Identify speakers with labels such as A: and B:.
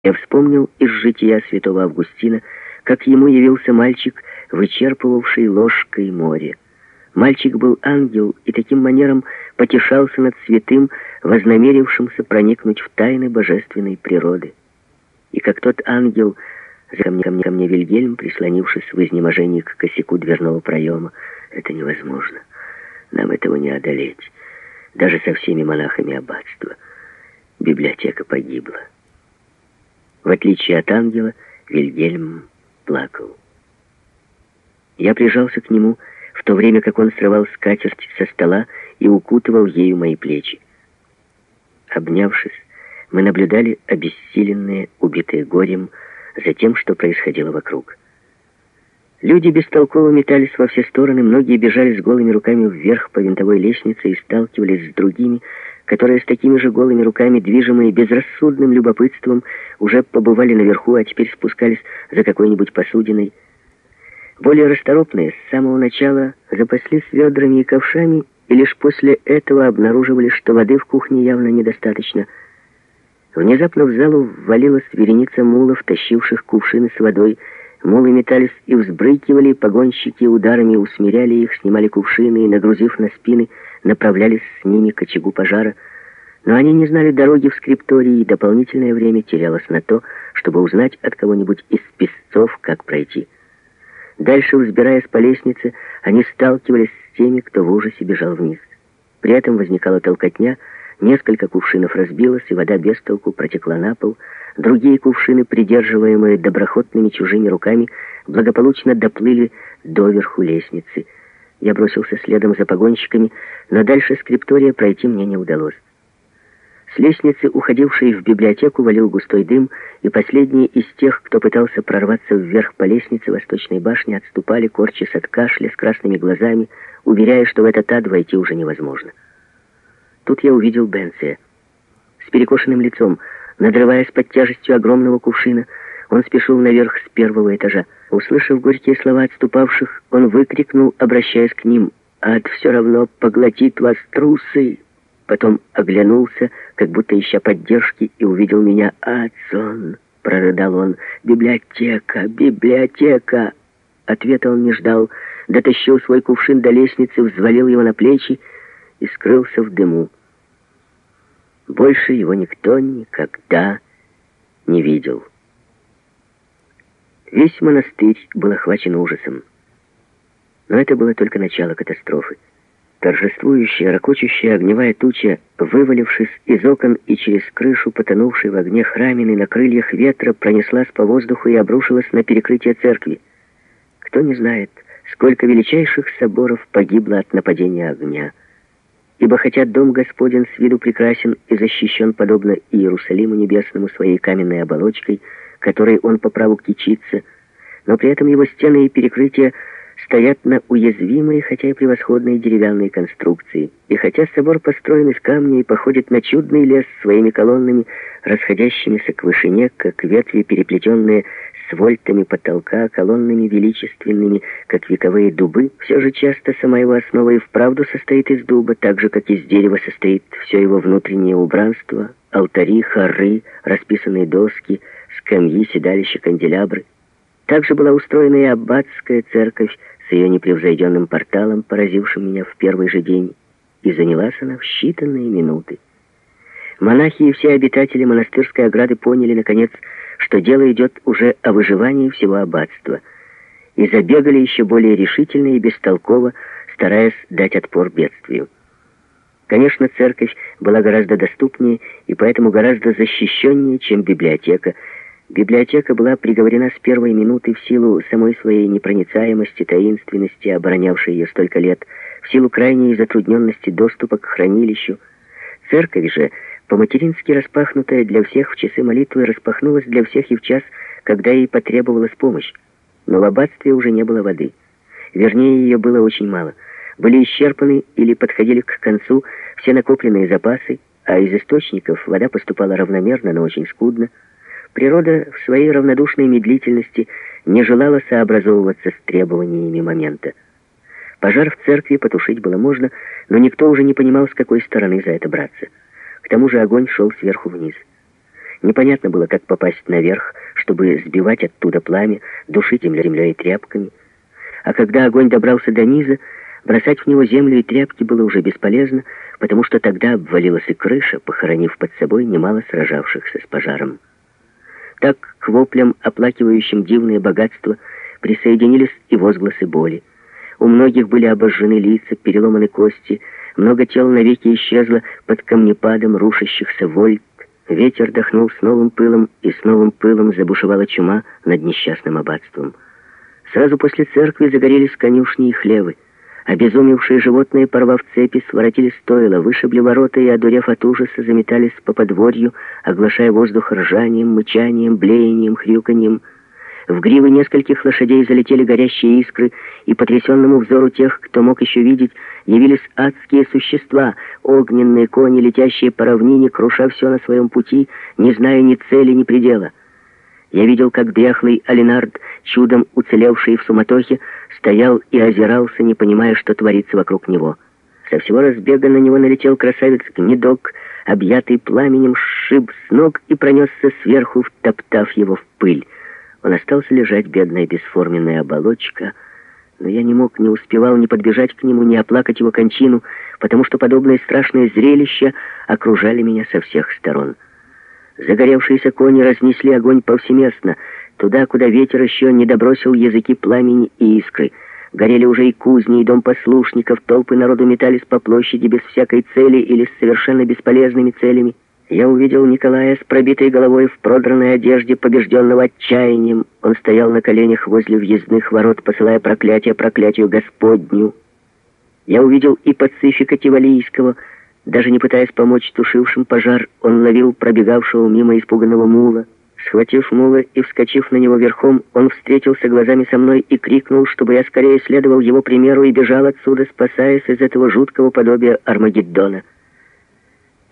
A: Я вспомнил из жития святого Августина, как ему явился мальчик, вычерпывавший ложкой море. Мальчик был ангел и таким манером потешался над святым, вознамерившимся проникнуть в тайны божественной природы. И как тот ангел, ко мне Вильгельм, прислонившись в изнеможении к косяку дверного проема: «Это невозможно, нам этого не одолеть, даже со всеми монахами аббатства. Библиотека погибла». В отличие от ангела, Вильгельм плакал. Я прижался к нему, в то время как он срывал скатерть со стола и укутывал ею мои плечи. Обнявшись, мы наблюдали обессиленные, убитые горем, за тем, что происходило вокруг. Люди бестолково метались во все стороны, многие бежали с голыми руками вверх по винтовой лестнице и сталкивались с другими, которые с такими же голыми руками, движимые безрассудным любопытством, уже побывали наверху, а теперь спускались за какой-нибудь посудиной. Более расторопные с самого начала запаслись ведрами и ковшами, и лишь после этого обнаруживали, что воды в кухне явно недостаточно. Внезапно в залу ввалилась вереница мулов, тащивших кувшины с водой. Мулы метались и взбрыкивали, погонщики ударами усмиряли их, снимали кувшины и, нагрузив на спины, направлялись с ними к очагу пожара. Но они не знали дороги в скриптории, и дополнительное время терялось на то, чтобы узнать от кого-нибудь из писцов, как пройти. Дальше, взбираясь по лестнице, они сталкивались с теми, кто в ужасе бежал вниз. При этом возникала толкотня, несколько кувшинов разбилось, и вода без толку протекла на пол. Другие кувшины, придерживаемые доброхотными чужими руками, благополучно доплыли доверху лестницы. Я бросился следом за погонщиками, но дальше скриптория пройти мне не удалось. С лестницы, уходившей в библиотеку, валил густой дым, и последние из тех, кто пытался прорваться вверх по лестнице Восточной башни, отступали, корчась от кашля, с красными глазами, уверяя, что в этот ад войти уже невозможно. Тут я увидел Бенция. С перекошенным лицом, надрываясь под тяжестью огромного кувшина, он спешил наверх с первого этажа. Услышав горькие слова отступавших, он выкрикнул, обращаясь к ним: «Ад все равно поглотит вас, трусы!» Потом оглянулся, как будто ища поддержки, и увидел меня. «Адсон!» — прорыдал он. «Библиотека! Библиотека!» Ответа он не ждал, дотащил свой кувшин до лестницы, взвалил его на плечи и скрылся в дыму. Больше его никто никогда не видел. Весь монастырь был охвачен ужасом. Но это было только начало катастрофы. Торжествующая, рокочущая огневая туча, вывалившись из окон и через крышу, потонувшей в огне храмины, на крыльях ветра, пронеслась по воздуху и обрушилась на перекрытие церкви. Кто не знает, сколько величайших соборов погибло от нападения огня. Ибо хотя дом Господень с виду прекрасен и защищен, подобно Иерусалиму небесному, своей каменной оболочкой, которой он по праву кичится, но при этом его стены и перекрытия стоят на уязвимой, хотя и превосходной деревянной конструкции. И хотя собор построен из камня и походит на чудный лес своими колоннами, расходящимися к вышине, как ветви, переплетенные с вольтами потолка, колоннами величественными, как вековые дубы, все же часто сама его основа и вправду состоит из дуба, так же, как из дерева состоит все его внутреннее убранство, алтари, хоры, расписанные доски, скамьи, седалища, канделябры. Также была устроена и аббатская церковь с ее непревзойденным порталом, поразившим меня в первый же день, и занялась она в считанные минуты. Монахи и все обитатели монастырской ограды поняли, наконец, что дело идет уже о выживании всего аббатства, и забегали еще более решительно и бестолково, стараясь дать отпор бедствию. Конечно, церковь была гораздо доступнее и поэтому гораздо защищеннее, чем библиотека. Библиотека была приговорена с первой минуты в силу самой своей непроницаемости, таинственности, оборонявшей ее столько лет, в силу крайней затрудненности доступа к хранилищу. Церковь же, по-матерински распахнутая для всех в часы молитвы, распахнулась для всех и в час, когда ей потребовалась помощь. Но в аббатстве уже не было воды. Вернее, ее было очень мало. Были исчерпаны или подходили к концу все накопленные запасы, а из источников вода поступала равномерно, но очень скудно. Природа в своей равнодушной медлительности не желала сообразовываться с требованиями момента. Пожар в церкви потушить было можно, но никто уже не понимал, с какой стороны за это браться. К тому же огонь шел сверху вниз. Непонятно было, как попасть наверх, чтобы сбивать оттуда пламя, душить землей и тряпками. А когда огонь добрался до низа, бросать в него землю и тряпки было уже бесполезно, потому что тогда обвалилась и крыша, похоронив под собой немало сражавшихся с пожаром. Так к воплям, оплакивающим дивные богатства, присоединились и возгласы боли. У многих были обожжены лица, переломаны кости, много тел навеки исчезло под камнепадом рушащихся вольт. Ветер дохнул с новым пылом, и с новым пылом забушевала чума над несчастным аббатством. Сразу после церкви загорелись конюшни и хлевы. Обезумевшие животные, порвав цепи, своротили стойла, вышибли ворота и, одурев от ужаса, заметались по подворью, оглашая воздух ржанием, мычанием, блеянием, хрюканьем. В гривы нескольких лошадей залетели горящие искры, и потрясенному взору тех, кто мог еще видеть, явились адские существа, огненные кони, летящие по равнине, круша все на своем пути, не зная ни цели, ни предела. Я видел, как дряхлый Алинард, чудом уцелевший в суматохе, стоял и озирался, не понимая, что творится вокруг него. Со всего разбега на него налетел красавец-гнедок, объятый пламенем, сшиб с ног и пронесся сверху, втоптав его в пыль. Он остался лежать, бедная бесформенная оболочка, но я не мог, не успевал ни подбежать к нему, ни оплакать его кончину, потому что подобные страшные зрелища окружали меня со всех сторон. Загоревшиеся кони разнесли огонь повсеместно, туда, куда ветер еще не добросил языки пламени и искры. Горели уже и кузни, и дом послушников, толпы народу метались по площади без всякой цели или с совершенно бесполезными целями. Я увидел Николая с пробитой головой в продранной одежде, побежденного отчаянием. Он стоял на коленях возле въездных ворот, посылая проклятие проклятию Господню. Я увидел и Пацифика Тивалийского. Даже не пытаясь помочь тушившим пожар, он ловил пробегавшего мимо испуганного мула. Схватив мула и вскочив на него верхом, он встретился глазами со мной и крикнул, чтобы я скорее следовал его примеру и бежал отсюда, спасаясь из этого жуткого подобия Армагеддона.